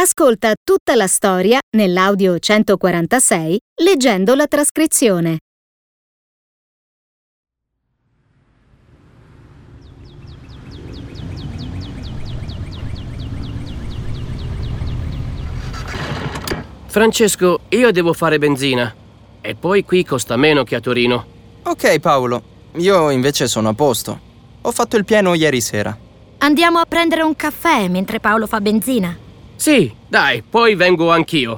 Ascolta tutta la storia nell'audio 146 leggendo la trascrizione. Francesco, io devo fare benzina. E poi qui costa meno che a Torino. Ok, Paolo. Io invece sono a posto. Ho fatto il pieno ieri sera. Andiamo a prendere un caffè mentre Paolo fa benzina? Sì, dai, poi vengo anch'io.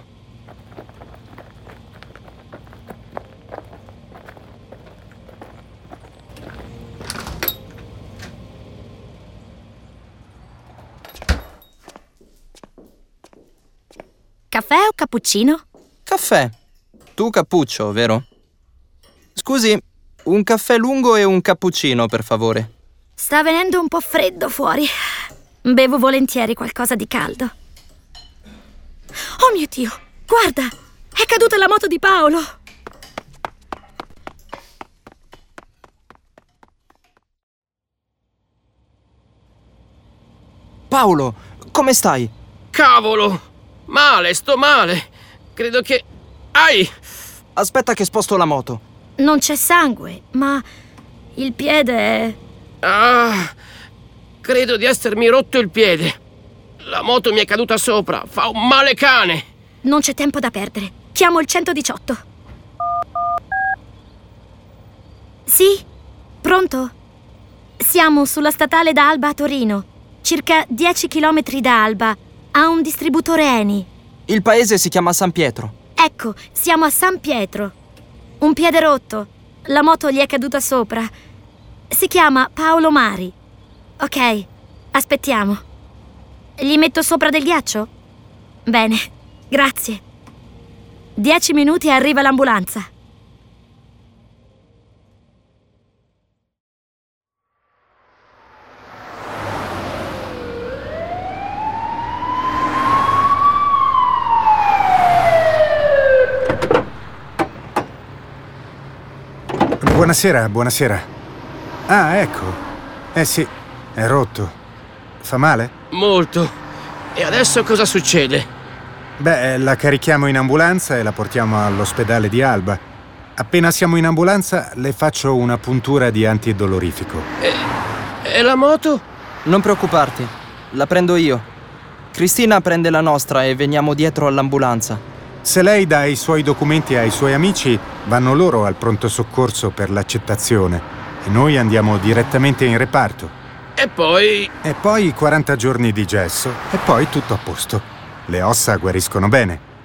Caffè o cappuccino? Caffè. Tu cappuccio, vero? Scusi, un caffè lungo e un cappuccino, per favore. Sta venendo un po' freddo fuori. Bevo volentieri qualcosa di caldo. Oh mio Dio, guarda! È caduta la moto di Paolo! Paolo, come stai? Cavolo! Male, sto male. Credo che... Ai! Aspetta che sposto la moto. Non c'è sangue, ma il piede è... Ah! Credo di essermi rotto il piede. La moto mi è caduta sopra. Fa un male cane. Non c'è tempo da perdere. Chiamo il 118. Sì? Pronto? Siamo sulla statale da Alba a Torino. Circa 10 chilometri da Alba. Ha un distributore Eni. Il paese si chiama San Pietro. Ecco, siamo a San Pietro. Un piede rotto. La moto gli è caduta sopra. Si chiama Paolo Mari. Ok, aspettiamo. Gli metto sopra del ghiaccio? Bene, grazie. 10 minuti e arriva l'ambulanza. Buonasera, buonasera. Ah, ecco. Sì, è rotto. Fa male? Molto. E adesso cosa succede? Beh, la carichiamo in ambulanza e la portiamo all'ospedale di Alba. Appena siamo in ambulanza, le faccio una puntura di antidolorifico. E la moto? Non preoccuparti, la prendo io. Cristina prende la nostra e veniamo dietro all'ambulanza. Se lei dà i suoi documenti ai suoi amici, vanno loro al pronto soccorso per l'accettazione e noi andiamo direttamente in reparto. E poi... E poi 40 giorni di gesso e poi tutto a posto. Le ossa guariscono bene.